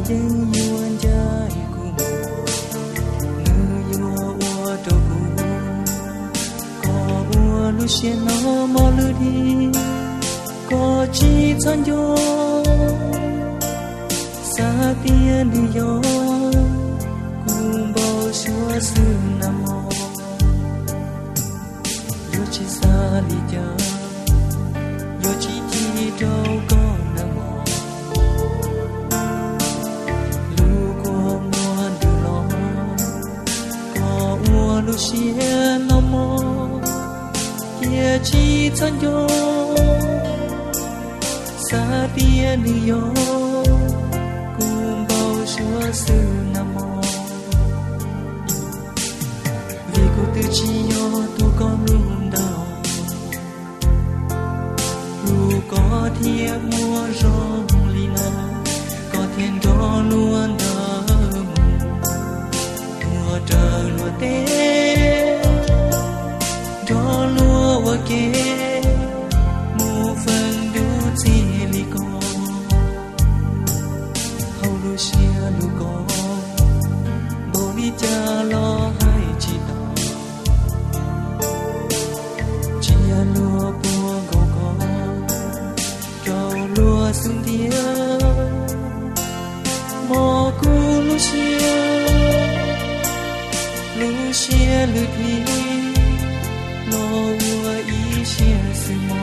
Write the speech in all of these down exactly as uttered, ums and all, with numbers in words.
dân yuan jai kum nu yo wa to ku ko wa lu xian no mo lu di có chỉ chân yo sa tiên đi yo cùng bao xua sư nam mô yo chỉ sa đi cha yo chỉ chỉ đâu có nam mô lu có mua được lo có mua lu xia nam mô kia chỉ chân yo sa tiên đi yo cùng bao xua sư nam mô vì cô tự chi yo tu con luôn đau lu có thiệp mua rong lina có thiên đó luôn đau mùa trời lúa té đó lúa qua kê mùa phần đủ chi li con hầu lu xia lu con bồ đi cha lo hai chi tao chia lúa bùa gầu con trâu lúa xuống thia mò cu lu xia lu xia lu thi lo ua ý xia sư mò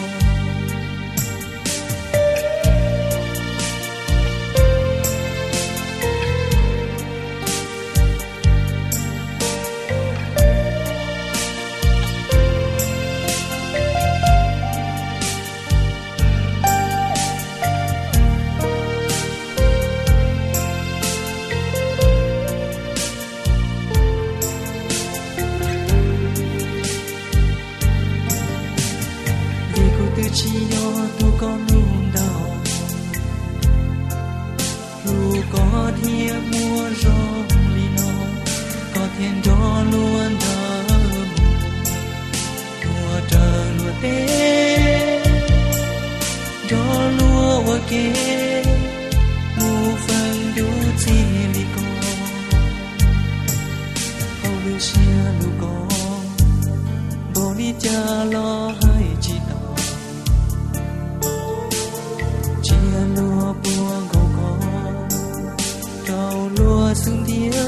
chỉ yo tu con luôn đau lu có thiệp mua rong lino có thiên đó luôn đau mùa trời lúa té đó lúa qua kê mùa phần đủ chi li con hầu lu xia lu con bồ đi cha lo hai chi tao lúa bùa gầu con trâu lúa xuống thia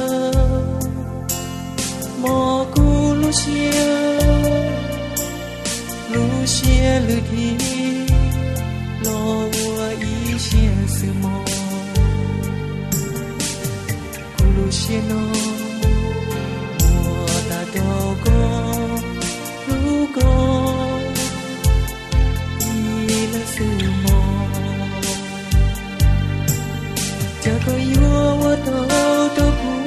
mò cu lu xia lu xia lu thi lo ua ý xia sư mò cu lu xia no mùa ta đâu có lu con ý là sư mò cho tôi yêu tôi đâu đâu